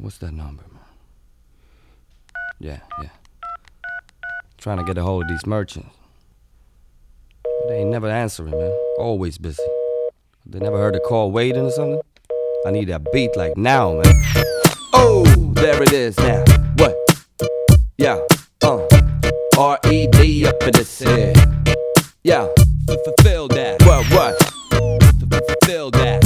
What's that number, man? Yeah. Trying to get a hold of these merchants. But they ain't never answering, man. Always busy. They never heard a call waiting or something? I need that beat like now, man. Oh, there it is now. What? Yeah, R-E-D up in this head. Yeah, fulfill that. What? Fulfill that.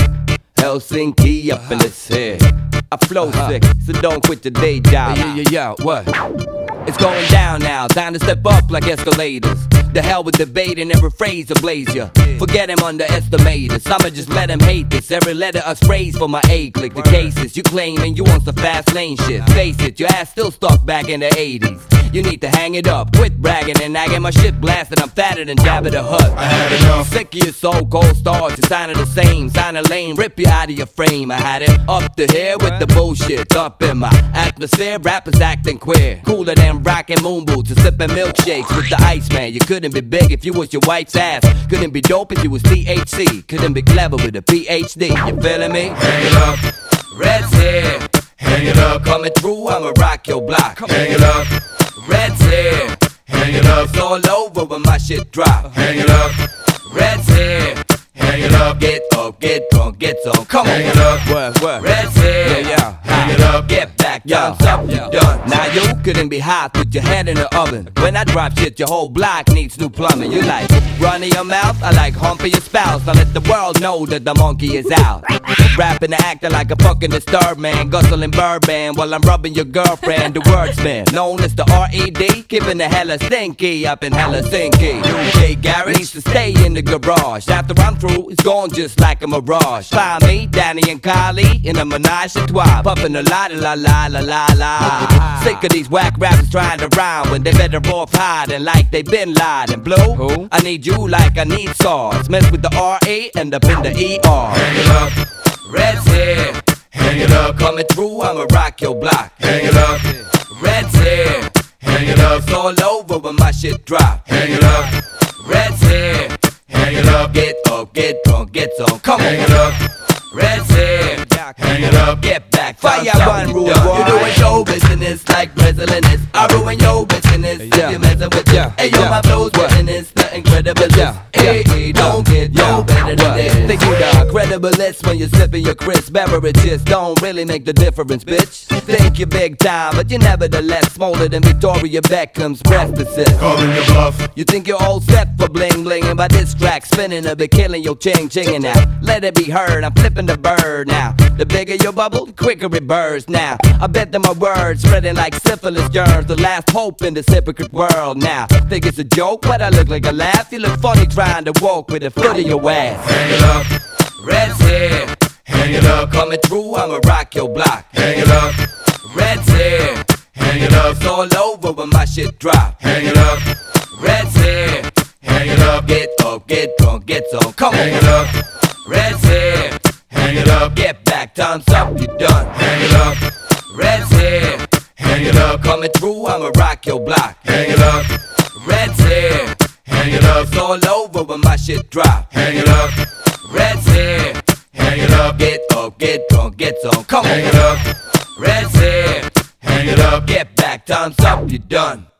Helsinki up in this head. I flow sick, so don't quit your day job. Yeah, what? It's going down now, time to step up like escalators. The hell with debating, every phrase will blaze ya. Forget him, underestimate us. I'ma just let him hate this. Every letter us phrase for my A-click. The cases you claiming you want some fast lane shit. Face it, your ass still stuck back in the 80s. You need to hang it up, quit bragging and nagging. My shit blasted, I'm fatter than Jabba the Hutt. I had enough. Sick of your so-called stars, you sign of the same. Sign a lane, rip you out of your frame. I had it up to here with the bullshit. Up in my atmosphere, rappers acting queer. Cooler than rockin' moon boots and sipping milkshakes with the Iceman. You couldn't be big if you was your wife's ass. Couldn't be dope if you was THC. Couldn't be clever with a PhD. You feeling me? Hang it up. Red's here. Hang it up. Coming through, I'ma rock your block. Hang it up. Red's here. Hang it up. It's all over when my shit drop. Hang it up. Red's here. Hang it up. Get up, get drunk, get some. Come on. Hang it up. What? Red's here. Yeah. Hang it up. Get back, time's up, you done. Now you couldn't be hot with your hand in the oven. When I drop shit, your whole block needs new plumbing. You like running your mouth, I like humping your spouse. Now let the world know that the monkey is out. Rapping and acting like a fucking disturbed man. Guzzling bourbon while I'm rubbing your girlfriend. The wordsman, known as the R.E.D. Keeping the hella stinky up in Helsinki. UK Garage needs to stay in the garage. After I'm through, it's gone just like a mirage. Find me, Danny and Kylie in a menage a trois. Puffing a la la la la la la. Sick of these whack rappers trying to rhyme when they better off hiding like they been lied. And Blue, Who? I need you like I need sauce. Mess with the R.A., end up in the E.R. Hang it up. Red's here. Hang it up. Coming through, I'ma rock your block. Hang it up. Red's here. Hang it up. It's all over when my shit drop. Hang it up. Red's here. Hang it up. Get up, get drunk, get some. Come Hang on. it up. Red's here. Hang it up. Get back. Fire time's up, one you rule, done. boy. You doing your business like Brazilian. I ruin your business Yeah. if you messing with Yeah. Hey, yo, Yeah. my flow's business, the incredible. Yeah. Hey, don't get no better than this. Think you the credibilist when you're sipping your crisp beverages. Don't really make the difference, bitch. Think you're big time, but you're nevertheless smaller than Victoria Beckham's breast assist. Calling your bluff. You think you're all set for bling bling, and by this track spinning, I'll be killing your ching chinging now. Let it be heard, I'm flipping the bird now. The bigger your bubble, the quicker it bursts now. I bet that my words spreading like syphilis germs, the last hope in this hypocrite world now. Think it's a joke, but I look like a laugh. You look funny trying to walk with a foot in your ass. Hang it up. Red's here, Hang it up. coming through, I'ma rock your block. Hang it up. Red's here, Hang it up. it's all over when my shit drop. Hang it up. Red's here, Hang it up. get up, get drunk, get some. Come Hang on. it up. Red's here, Hang it up. get back, time's up, you done. Hang it up. Red's here, Hang it up. coming through, I'ma rock your block. Hang it up. Red's here, Hang it up. it's all over when my shit drop. Hang it up. Red's here, Hang it up. get up, get drunk, get some. Come Hang on. it up. Red's here, Hang it up. get back, time's up, you done.